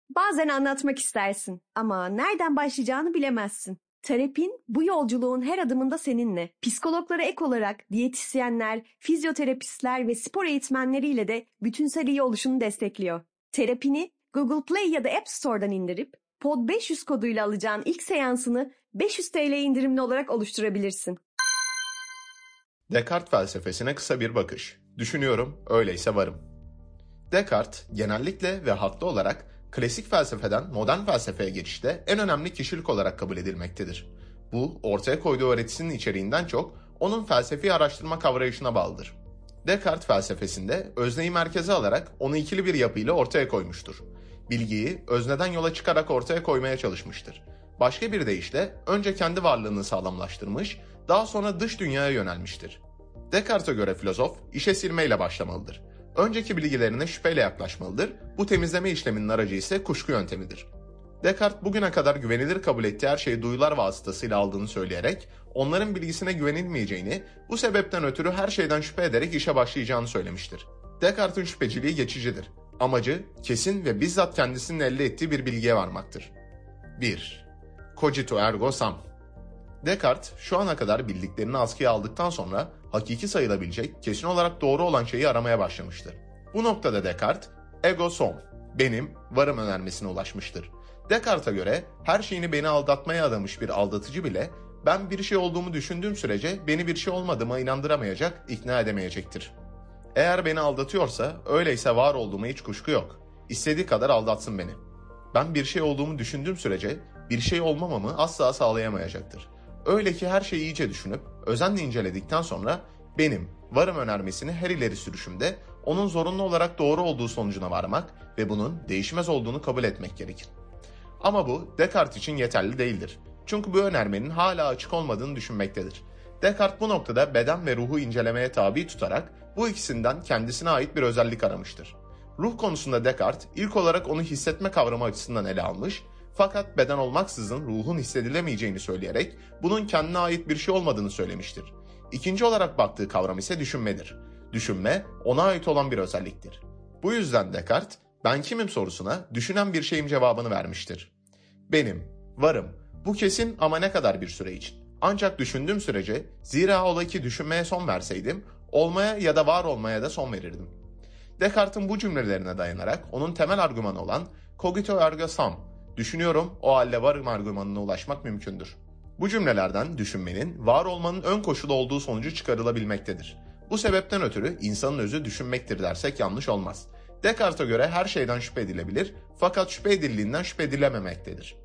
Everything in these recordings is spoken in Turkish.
Bazen anlatmak istersin ama nereden başlayacağını bilemezsin. Terapin bu yolculuğun her adımında seninle. Psikologlara ek olarak diyetisyenler, fizyoterapistler ve spor eğitmenleriyle de bütünsel iyi oluşunu destekliyor. Terapini Google Play ya da App Store'dan indirip Pod 500 koduyla alacağın ilk seansını 500 TL indirimli olarak oluşturabilirsin. Descartes felsefesine kısa bir bakış. Düşünüyorum, öyleyse varım. Descartes genellikle ve haklı olarak klasik felsefeden modern felsefeye geçişte en önemli kişilik olarak kabul edilmektedir. Bu, ortaya koyduğu öğretisinin içeriğinden çok onun felsefi araştırma kavrayışına bağlıdır. Descartes felsefesinde özneyi merkeze alarak onu ikili bir yapıyla ortaya koymuştur. Bilgiyi özneden yola çıkarak ortaya koymaya çalışmıştır. Başka bir deyişle önce kendi varlığını sağlamlaştırmış, daha sonra dış dünyaya yönelmiştir. Descartes'e göre filozof işe silmeyle başlamalıdır. Önceki bilgilerine şüpheyle yaklaşmalıdır, bu temizleme işleminin aracı ise kuşku yöntemidir. Descartes bugüne kadar güvenilir kabul ettiği her şeyi duyular vasıtasıyla aldığını söyleyerek, onların bilgisine güvenilmeyeceğini, bu sebepten ötürü her şeyden şüphe ederek işe başlayacağını söylemiştir. Descartes'in şüpheciliği geçicidir. Amacı, kesin ve bizzat kendisinin elde ettiği bir bilgiye varmaktır. 1. Cogito ergo sum. Descartes, şu ana kadar bildiklerini askıya aldıktan sonra hakiki sayılabilecek, kesin olarak doğru olan şeyi aramaya başlamıştır. Bu noktada Descartes, ego sum, benim, varım önermesine ulaşmıştır. Descartes'e göre her şeyini beni aldatmaya adamış bir aldatıcı bile, ben bir şey olduğumu düşündüğüm sürece beni bir şey olmadığıma inandıramayacak, ikna edemeyecektir. Eğer beni aldatıyorsa, öyleyse var olduğuma hiç kuşku yok. İstediği kadar aldatsın beni. Ben bir şey olduğumu düşündüğüm sürece bir şey olmamamı asla sağlayamayacaktır. Öyle ki her şeyi iyice düşünüp özenle inceledikten sonra benim, varım önermesini her ileri sürüşümde onun zorunlu olarak doğru olduğu sonucuna varmak ve bunun değişmez olduğunu kabul etmek gerekir. Ama bu Descartes için yeterli değildir. Çünkü bu önermenin hala açık olmadığını düşünmektedir. Descartes bu noktada beden ve ruhu incelemeye tabi tutarak bu ikisinden kendisine ait bir özellik aramıştır. Ruh konusunda Descartes ilk olarak onu hissetme kavramı açısından ele almış, fakat beden olmaksızın ruhun hissedilemeyeceğini söyleyerek bunun kendine ait bir şey olmadığını söylemiştir. İkinci olarak baktığı kavram ise düşünmedir. Düşünme ona ait olan bir özelliktir. Bu yüzden Descartes, ben kimim sorusuna düşünen bir şeyim cevabını vermiştir. Benim, varım, bu kesin ama ne kadar bir süre için. Ancak düşündüğüm sürece, zira ola ki düşünmeye son verseydim, olmaya ya da var olmaya da son verirdim. Descartes'in bu cümlelerine dayanarak onun temel argümanı olan cogito ergo sum, düşünüyorum o halde varım argümanına ulaşmak mümkündür. Bu cümlelerden düşünmenin, var olmanın ön koşulu olduğu sonucu çıkarılabilmektedir. Bu sebepten ötürü insanın özü düşünmektir dersek yanlış olmaz. Descartes'e göre her şeyden şüphe edilebilir, fakat şüphe edildiğinden şüphe edilememektedir.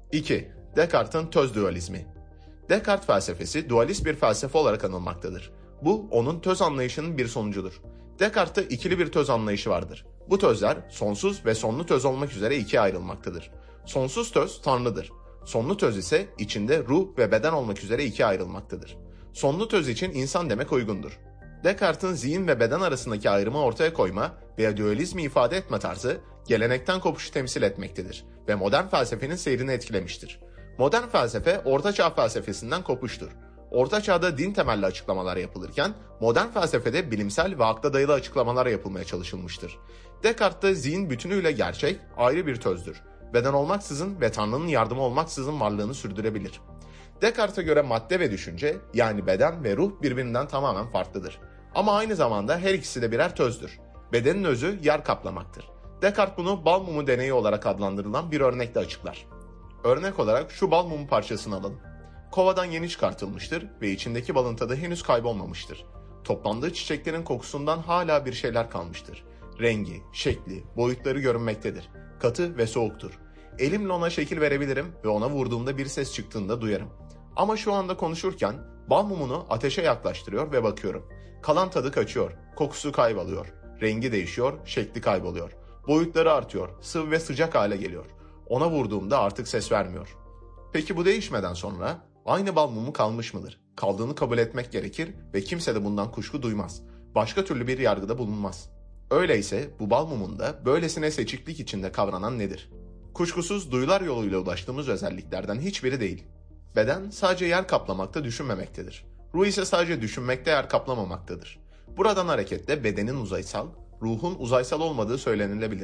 2. Descartes'in töz dualizmi. Descartes felsefesi dualist bir felsefe olarak anılmaktadır. Bu, onun töz anlayışının bir sonucudur. Descartes'te ikili bir töz anlayışı vardır. Bu tözler sonsuz ve sonlu töz olmak üzere ikiye ayrılmaktadır. Sonsuz töz Tanrı'dır. Sonlu töz ise içinde ruh ve beden olmak üzere ikiye ayrılmaktadır. Sonlu töz için insan demek uygundur. Descartes'in zihin ve beden arasındaki ayrımı ortaya koyma veya dualizmi ifade etme tarzı gelenekten kopuşu temsil etmektedir ve modern felsefenin seyrini etkilemiştir. Modern felsefe Orta Çağ felsefesinden kopuştur. Orta Çağ'da din temelli açıklamalar yapılırken modern felsefede bilimsel ve akla dayalı açıklamalar yapılmaya çalışılmıştır. Descartes'te zihin bütünüyle gerçek, ayrı bir tözdür. Beden olmaksızın ve Tanrı'nın yardımı olmaksızın varlığını sürdürebilir. Descartes'e göre madde ve düşünce, yani beden ve ruh birbirinden tamamen farklıdır. Ama aynı zamanda her ikisi de birer tözdür. Bedenin özü yer kaplamaktır. Descartes bunu bal mumu deneyi olarak adlandırılan bir örnekle açıklar. Örnek olarak şu bal mumu parçasını alalım. Kovadan yeni çıkartılmıştır ve içindeki balın tadı henüz kaybolmamıştır. Toplandığı çiçeklerin kokusundan hala bir şeyler kalmıştır. Rengi, şekli, boyutları görünmektedir. Katı ve soğuktur. Elimle ona şekil verebilirim ve ona vurduğumda bir ses çıktığında duyarım. Ama şu anda konuşurken bal mumunu ateşe yaklaştırıyor ve bakıyorum. Kalan tadı kaçıyor, kokusu kayboluyor, rengi değişiyor, şekli kayboluyor. Boyutları artıyor, sıvı ve sıcak hale geliyor. Ona vurduğumda artık ses vermiyor. Peki bu değişmeden sonra aynı bal mumu kalmış mıdır? Kaldığını kabul etmek gerekir ve kimse de bundan kuşku duymaz. Başka türlü bir yargıda bulunmaz. Öyleyse bu bal mumunda böylesine seçiklik içinde kavranan nedir? Kuşkusuz duyular yoluyla ulaştığımız özelliklerden hiçbiri değil. Beden sadece yer kaplamakta düşünmemektedir. Ruh ise sadece düşünmekte yer kaplamamaktadır. Buradan hareketle bedenin uzaysal, ruhun uzaysal olmadığı söylenilebilir.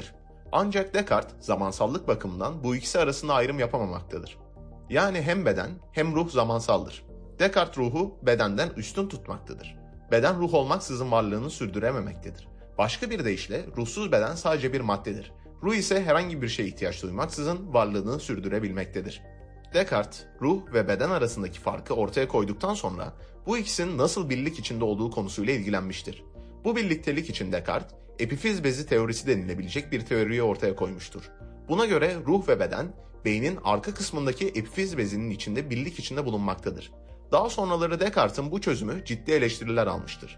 Ancak Descartes zamansallık bakımından bu ikisi arasında ayrım yapamamaktadır. Yani hem beden hem ruh zamansaldır. Descartes ruhu bedenden üstün tutmaktadır. Beden ruh olmaksızın varlığını sürdürememektedir. Başka bir deyişle ruhsuz beden sadece bir maddedir. Ruh ise herhangi bir şeye ihtiyaç duymaksızın varlığını sürdürebilmektedir. Descartes, ruh ve beden arasındaki farkı ortaya koyduktan sonra bu ikisinin nasıl birlik içinde olduğu konusuyla ilgilenmiştir. Bu birliktelik için Descartes, epifiz bezi teorisi denilebilecek bir teoriyi ortaya koymuştur. Buna göre ruh ve beden, beynin arka kısmındaki epifiz bezinin içinde birlik içinde bulunmaktadır. Daha sonraları Descartes'in bu çözümü ciddi eleştiriler almıştır.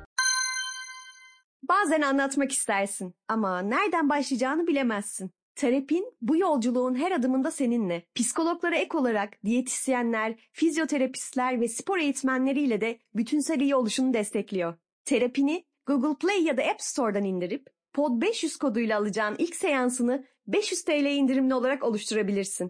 Bazen anlatmak istersin ama nereden başlayacağını bilemezsin. Terapin bu yolculuğun her adımında seninle. Psikologlara ek olarak diyetisyenler, fizyoterapistler ve spor eğitmenleriyle de bütünsel iyi oluşunu destekliyor. Terapini Google Play ya da App Store'dan indirip Pod 500 koduyla alacağın ilk seansını 500 TL indirimli olarak oluşturabilirsin.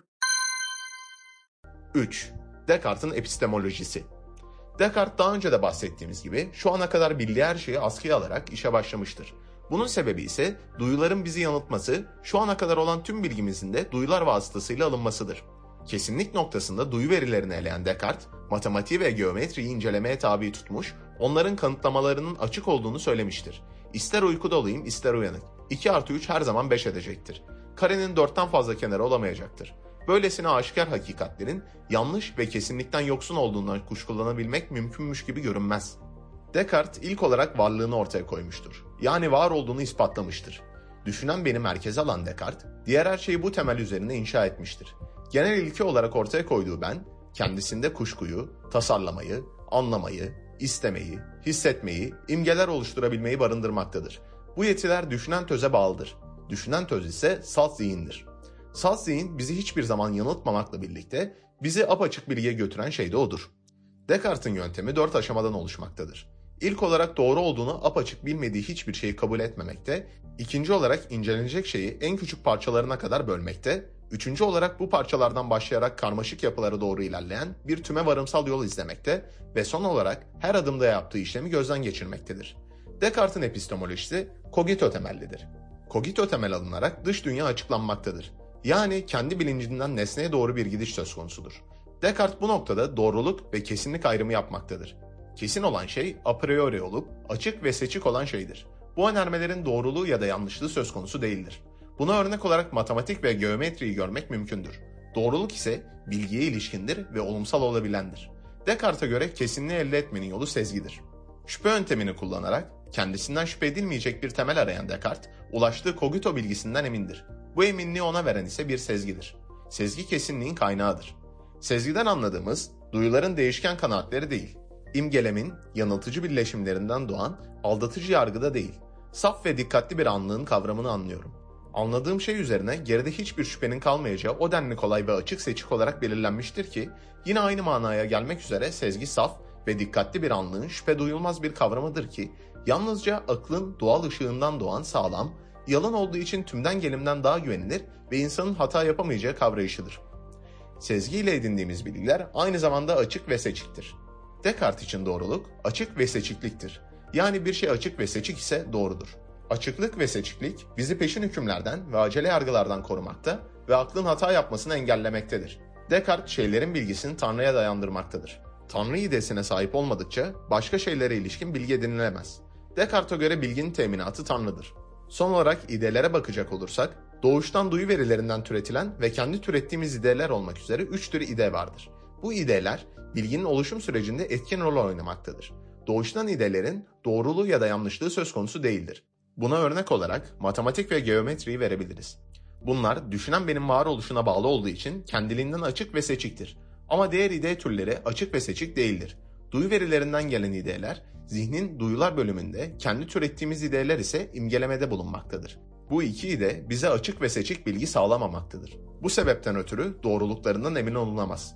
3. Descartes'in epistemolojisi. Descartes daha önce de bahsettiğimiz gibi şu ana kadar bildiği her şeyi askıya alarak işe başlamıştır. Bunun sebebi ise duyuların bizi yanıltması, şu ana kadar olan tüm bilgimizin de duyular vasıtasıyla alınmasıdır. Kesinlik noktasında duyu verilerini eleyen Descartes, matematiği ve geometriyi incelemeye tabi tutmuş, onların kanıtlamalarının açık olduğunu söylemiştir. İster uykuda olayım ister uyanık, 2 + 3 her zaman 5 edecektir. Karenin 4'ten fazla kenarı olamayacaktır. Böylesine aşikar hakikatlerin yanlış ve kesinlikten yoksun olduğundan kuşkulanabilmek mümkünmüş gibi görünmez. Descartes ilk olarak varlığını ortaya koymuştur. Yani var olduğunu ispatlamıştır. Düşünen beni merkeze alan Descartes, diğer her şeyi bu temel üzerine inşa etmiştir. Genel ilke olarak ortaya koyduğu ben, kendisinde kuşkuyu, tasarlamayı, anlamayı, istemeyi, hissetmeyi, imgeler oluşturabilmeyi barındırmaktadır. Bu yetiler düşünen töze bağlıdır. Düşünen töz ise salt zihindir. Salt zihin bizi hiçbir zaman yanıltmamakla birlikte bizi apaçık bilgiye götüren şey de odur. Descartes'in yöntemi 4 aşamadan oluşmaktadır. İlk olarak doğru olduğunu apaçık bilmediği hiçbir şeyi kabul etmemekte, ikinci olarak incelenecek şeyi en küçük parçalarına kadar bölmekte, üçüncü olarak bu parçalardan başlayarak karmaşık yapılara doğru ilerleyen bir tüme varımsal yol izlemekte ve son olarak her adımda yaptığı işlemi gözden geçirmektedir. Descartes'in epistemolojisi kogito temellidir. Kogito temel alınarak dış dünya açıklanmaktadır. Yani kendi bilincinden nesneye doğru bir gidiş söz konusudur. Descartes bu noktada doğruluk ve kesinlik ayrımı yapmaktadır. Kesin olan şey a priori olup açık ve seçik olan şeydir. Bu önermelerin doğruluğu ya da yanlışlığı söz konusu değildir. Buna örnek olarak matematik ve geometriyi görmek mümkündür. Doğruluk ise bilgiye ilişkindir ve olumsal olabilendir. Descartes'e göre kesinliği elde etmenin yolu sezgidir. Şüphe yöntemini kullanarak kendisinden şüphe edilmeyecek bir temel arayan Descartes, ulaştığı kogito bilgisinden emindir. Bu eminliği ona veren ise bir sezgidir. Sezgi kesinliğin kaynağıdır. Sezgiden anladığımız duyuların değişken kanaatleri değil, imgelemin yanıltıcı birleşimlerinden doğan aldatıcı yargıda değil, saf ve dikkatli bir anlığın kavramını anlıyorum. Anladığım şey üzerine geride hiçbir şüphenin kalmayacağı o denli kolay ve açık seçik olarak belirlenmiştir ki, yine aynı manaya gelmek üzere sezgi saf ve dikkatli bir anlığın şüphe duyulmaz bir kavramıdır ki, yalnızca aklın doğal ışığından doğan sağlam, yalan olduğu için tümden gelimden daha güvenilir ve insanın hata yapamayacağı kavrayışıdır. Sezgiyle edindiğimiz bilgiler aynı zamanda açık ve seçiktir. Descartes için doğruluk açık ve seçikliktir. Yani bir şey açık ve seçik ise doğrudur. Açıklık ve seçiklik bizi peşin hükümlerden ve acele yargılardan korumakta ve aklın hata yapmasını engellemektedir. Descartes şeylerin bilgisini Tanrı'ya dayandırmaktadır. Tanrı idesine sahip olmadıkça başka şeylere ilişkin bilgi edinilemez. Descartes'e göre bilginin teminatı Tanrı'dır. Son olarak idelere bakacak olursak, doğuştan duyu verilerinden türetilen ve kendi türettiğimiz ideler olmak üzere 3 tür ide vardır. Bu ideler bilginin oluşum sürecinde etkin rol oynamaktadır. Doğuştan idelerin doğruluğu ya da yanlışlığı söz konusu değildir. Buna örnek olarak matematik ve geometriyi verebiliriz. Bunlar düşünen benim varoluşuna bağlı olduğu için kendiliğinden açık ve seçiktir. Ama diğer ide türleri açık ve seçik değildir. Duyu verilerinden gelen ideler, zihnin duyular bölümünde, kendi türettiğimiz ideler ise imgelemede bulunmaktadır. Bu iki ide bize açık ve seçik bilgi sağlamamaktadır. Bu sebepten ötürü doğruluklarından emin olunamaz.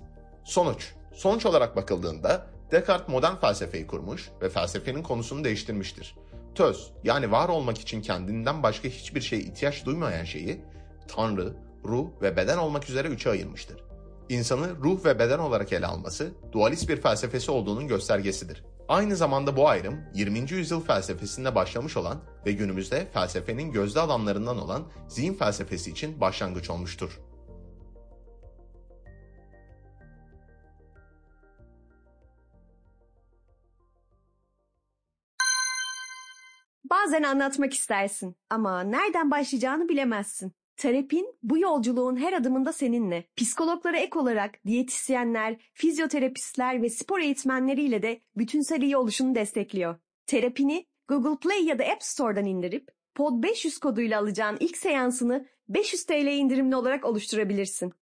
Sonuç olarak bakıldığında Descartes modern felsefeyi kurmuş ve felsefenin konusunu değiştirmiştir. Töz, yani var olmak için kendinden başka hiçbir şeye ihtiyaç duymayan şeyi, Tanrı, ruh ve beden olmak üzere 3'e ayırmıştır. İnsanı ruh ve beden olarak ele alması, dualist bir felsefesi olduğunun göstergesidir. Aynı zamanda bu ayrım 20. yüzyıl felsefesinde başlamış olan ve günümüzde felsefenin gözde alanlarından olan zihin felsefesi için başlangıç olmuştur. Bazen anlatmak istersin ama nereden başlayacağını bilemezsin. Terapin bu yolculuğun her adımında seninle. Psikologlara ek olarak diyetisyenler, fizyoterapistler ve spor eğitmenleriyle de bütünsel iyi oluşunu destekliyor. Terapini Google Play ya da App Store'dan indirip Pod 500 koduyla alacağın ilk seansını 500 TL indirimli olarak oluşturabilirsin.